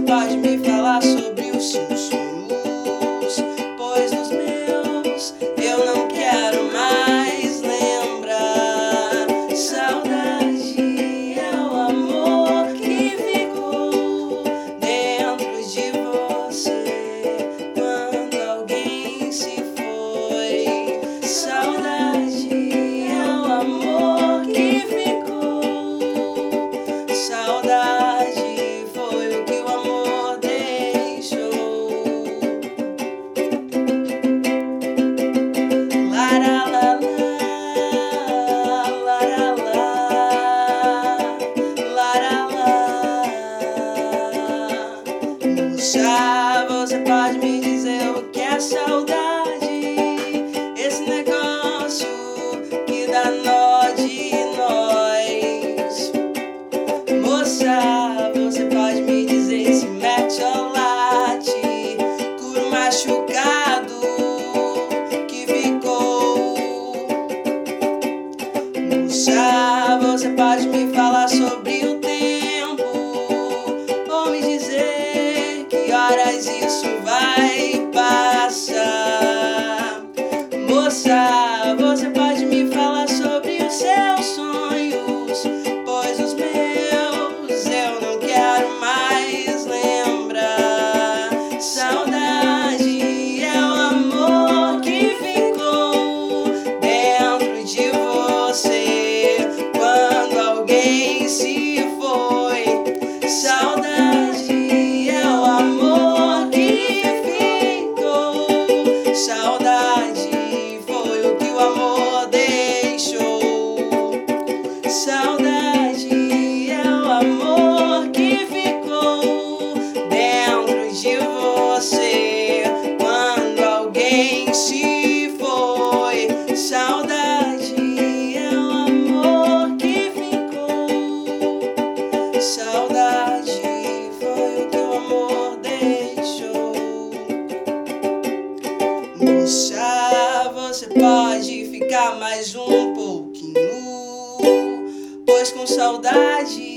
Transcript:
pode me falar sobre os seus sonhos, pois nos meus eu não quero mais lembrar. Saudade é o amor que ficou dentro de você quando alguém se foi. Saudade é o amor que ficou. Saudade foi o que o amor deixou. Laralala, laralá, laralá. Moça, você pode me dizer o que é saudade? Esse negócio que dá nó de nós. Moça, você pode me dizer se mete ou late, cura o machucado que ficou. Moça, você pode me falar sobre o tempo, ou me dizer que horas isso vai passar. Moça, você pode me falar sobre os seus sonhos, pois os meus eu não quero mais lembrar. Saudade é o amor que ficou dentro de você quando alguém se foi. Saudade é o amor que ficou. Saudade foi o que o amor deixou. Saudade é o amor que ficou dentro de você quando alguém se foi. Saudade é o amor que ficou. Saudade foi o que o amor deixou. Moça, você pode ficar mais um pouquinho, pois com saudade